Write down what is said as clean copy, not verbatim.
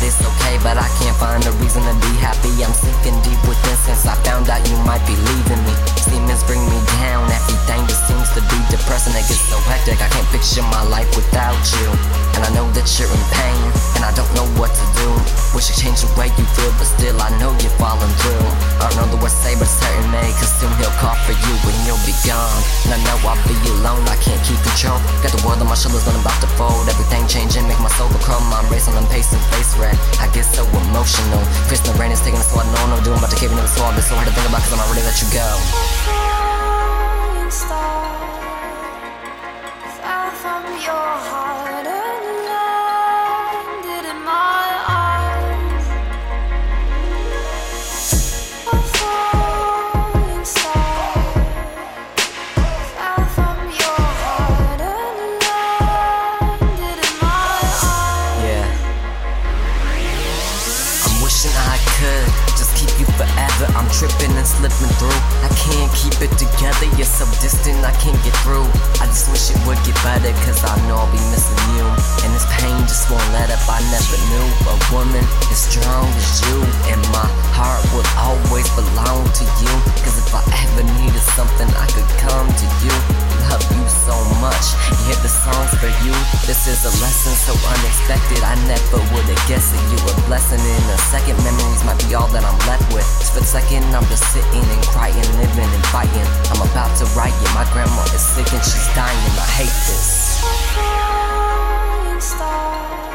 it's okay, but I can't find a reason to be happy. I'm sinking deep within since I found out you might be leaving me. Demons bring me down, everything just seems to be depressing. It gets so hectic, I can't picture my life without you. And I know that you're in pain, and I don't know what to do. Wish I changed the way you feel, but still I know you're falling through. I don't know the words to say, but it's hurting me, cause soon he'll call for you and you'll be gone. And I know I'll be alone, I can't keep control. Got the world on my shoulders, but I'm about to fold. Everything changing, make my soul become. I'm racing, I'm pacing, face red. I get so emotional. Facing the rain is taking a so I know what I'm doing. About to cave into the soul, I've been so hard to think about, cause I'm not ready to let you go. Falling star fell from your heart and landed in my eyes. A falling star fell from your heart and landed in my eyes. Yeah. I'm wishing I could just keep you forever. I'm tripping and slipping through. I can't keep it together. You're so distant, I can't get through. I just wish it would get better, cause I know I'll be missing you. And this pain just won't let up. I never knew a woman as strong as you. And my heart will always belong to you. Cause if I ever needed something, I could come to you. Love you so much. You hear the songs for you. This is a lesson so unexpected. I never would have guessed that you were a blessing. In a second, memories might be all that I'm left with. Just for a second, I'm just sitting and crying, living and fighting. I'm about to write it. My grandma is sick and she's dying. I hate this. A falling star